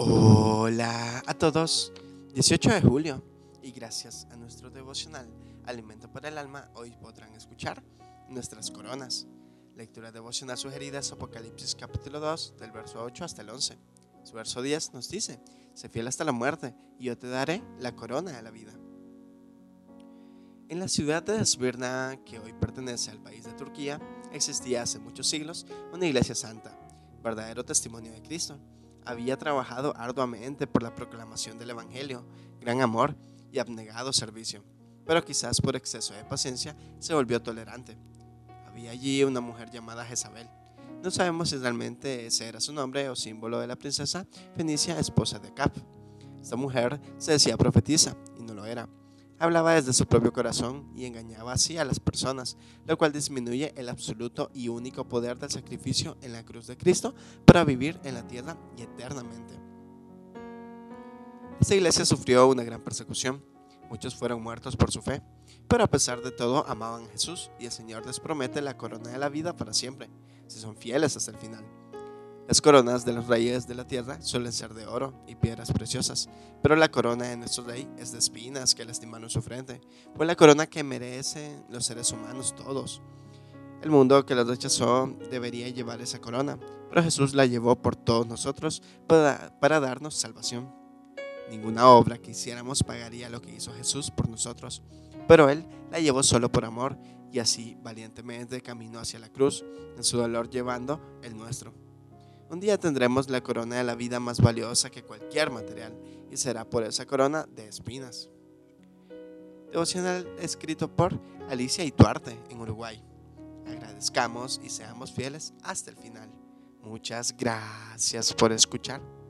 Hola a todos, 18 de julio y gracias a nuestro devocional Alimento para el Alma, hoy podrán escuchar nuestras coronas. Lectura devocional sugerida es Apocalipsis capítulo 2 del verso 8 hasta el 11. Su verso 10 nos dice: sé fiel hasta la muerte y yo te daré la corona de la vida. En la ciudad de Esmirna, que hoy pertenece al país de Turquía, existía hace muchos siglos una iglesia santa, verdadero testimonio de Cristo. Había trabajado arduamente por la proclamación del Evangelio, gran amor y abnegado servicio, pero quizás por exceso de paciencia se volvió tolerante. Había allí una mujer llamada Jezabel. No sabemos si realmente ese era su nombre o símbolo de la princesa Fenicia, esposa de Acab. Esta mujer se decía profetisa y no lo era. Hablaba desde su propio corazón y engañaba así a las personas, lo cual disminuye el absoluto y único poder del sacrificio en la cruz de Cristo para vivir en la tierra y eternamente. Esta iglesia sufrió una gran persecución. Muchos fueron muertos por su fe, pero a pesar de todo amaban a Jesús y el Señor les promete la corona de la vida para siempre, si son fieles hasta el final. Las coronas de los reyes de la tierra suelen ser de oro y piedras preciosas, pero la corona de nuestro rey es de espinas que lastimaron su frente. Fue la corona que merecen los seres humanos todos. El mundo que la rechazó debería llevar esa corona, pero Jesús la llevó por todos nosotros para darnos salvación. Ninguna obra que hiciéramos pagaría lo que hizo Jesús por nosotros, pero Él la llevó solo por amor y así valientemente caminó hacia la cruz, en su dolor llevando el nuestro. Un día tendremos la corona de la vida más valiosa que cualquier material, y será por esa corona de espinas. Devocional escrito por Alicia Ituarte en Uruguay. Agradezcamos y seamos fieles hasta el final. Muchas gracias por escuchar.